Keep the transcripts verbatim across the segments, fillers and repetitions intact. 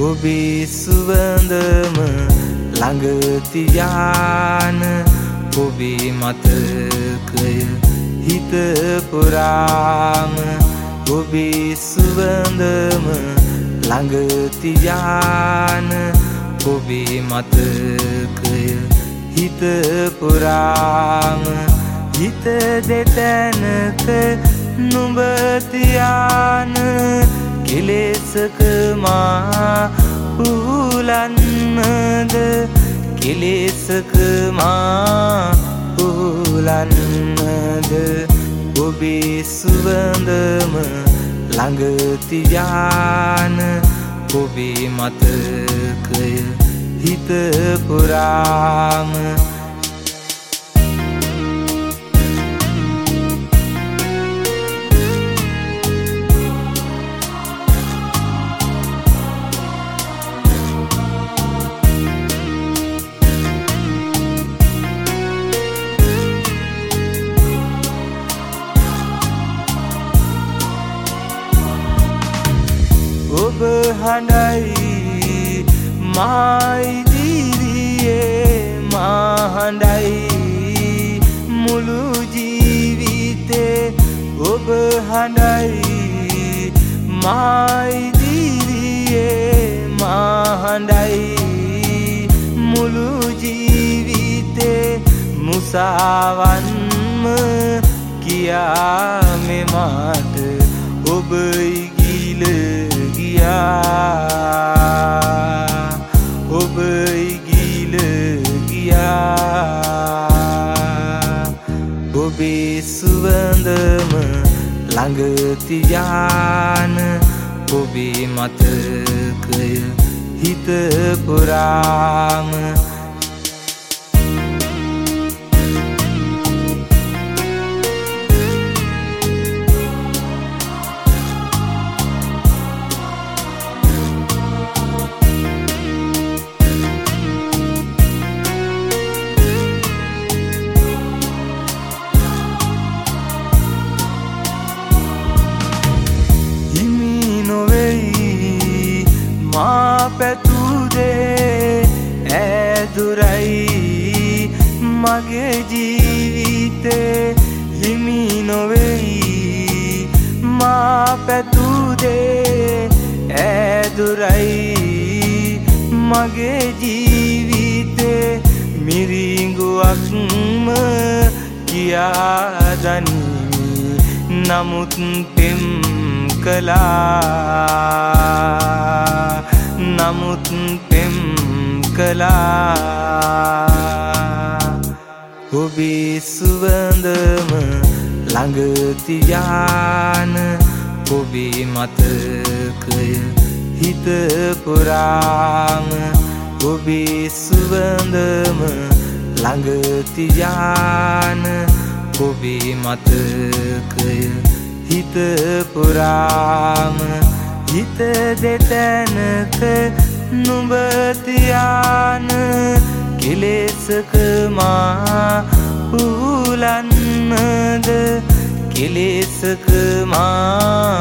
ඔබේ සුවඳම ළඟ තියාන ඔබේ මතකය හිත පුරාම ඔබේ සුවඳම ළඟ තියාන ඔබේ මතකය හිත පුරාම හිත දෙතැනක නුඹ තියාන කෙලෙසක මා උලන්නද කෙලෙසක මා උලන්නද ඔබේ සුවඳම ළඟ තියාන ඔබේ මතකය හිත පුරාම ඔබ හඬයි මා ඉදිරියේ මා හඬයි මුළු ජීවිතේ ඔබ හඬයි මා ඉදිරියේ මා හඬයි මුළු ජීවිතේ මුසාවන්ම කියා මෙමට ඔබ ඉගිල ඔබ ඉගිල ගියා ඔබේ සුවඳම ළඟ තියාන ඔබේ මතකය හිත පුරාම මා පැතුදේ ඈදුරයි මගේ ජීවිතේ හිමි නොවෙයි මා පැතුදේ ඈදුරයි මගේ ජීවිතේ මිරිඟුවක්ම කියා දනිමි නමුත් පෙම් කළා නමුත් පෙම් කළා ඔබේ සුවඳම ළඟ තියාන ඔබේ මතකය හිත පුරාම ඔබේ සුවඳම ළඟ තියාන ඔබේ මතකය හිත පුරාම හිත දෙතැනක නුඹ තියාන කෙලෙසක මා උලන්නද කෙලෙසක මා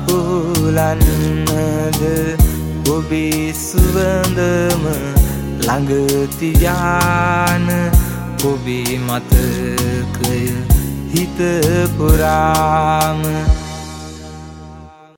උලන්නද ඔබේ සුවඳම ළඟ තියාන ඔබේ මතකය හිත පුරාම